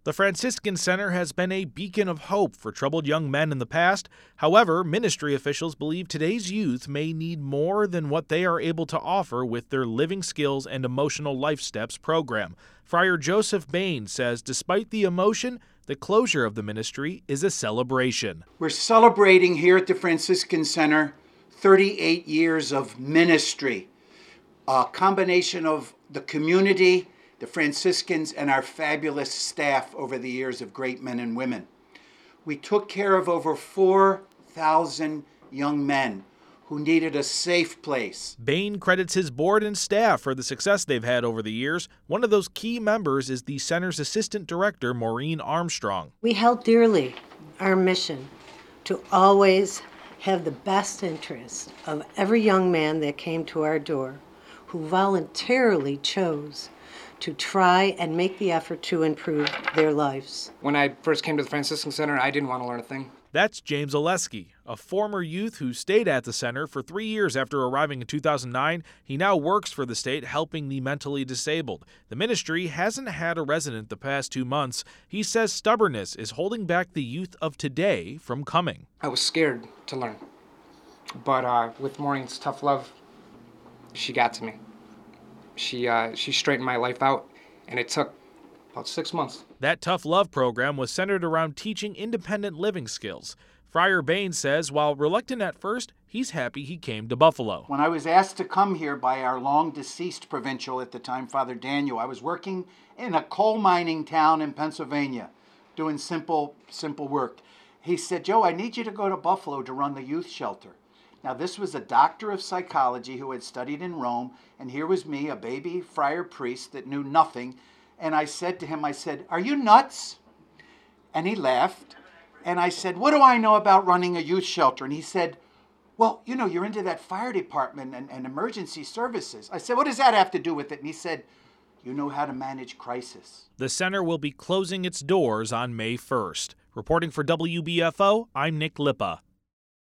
The Franciscan Center has been a beacon of hope for troubled young men in the past. However, ministry officials believe today's youth may need more than what they are able to offer with their Living Skills and Emotional Life Steps program. Friar Joseph Bain says despite the emotion, the closure of the ministry is a celebration. We're celebrating here at the Franciscan Center 38 years of ministry, a combination of the community, the Franciscans, and our fabulous staff over the years of great men and women. We took care of over 4,000 young men who needed a safe place. Bain credits his board and staff for the success they've had over the years. One of those key members is the center's assistant director, Maureen Armstrong. We held dearly our mission to always have the best interest of every young man that came to our door who voluntarily chose to try and make the effort to improve their lives. When I first came to the Franciscan Center, I didn't want to learn a thing. That's James Oleski, a former youth who stayed at the center for 3 years after arriving in 2009. He now works for the state helping the mentally disabled. The ministry hasn't had a resident the past 2 months. He says stubbornness is holding back the youth of today from coming. I was scared to learn, but with Maureen's tough love, she got to me. She straightened my life out, and it took about 6 months. That Tough Love program was centered around teaching independent living skills. Friar Bain says while reluctant at first, he's happy he came to Buffalo. When I was asked to come here by our long-deceased provincial at the time, Father Daniel, I was working in a coal mining town in Pennsylvania, doing simple work. He said, "Joe, I need you to go to Buffalo to run the youth shelter." Now, this was a doctor of psychology who had studied in Rome, and here was me, a baby friar priest that knew nothing. And I said to him, "Are you nuts?" And he laughed. And I said, "What do I know about running a youth shelter?" And he said, "Well, you're into that fire department and emergency services." I said, "What does that have to do with it?" And he said, "You know how to manage crisis." The center will be closing its doors on May 1st. Reporting for WBFO, I'm Nick Lippa.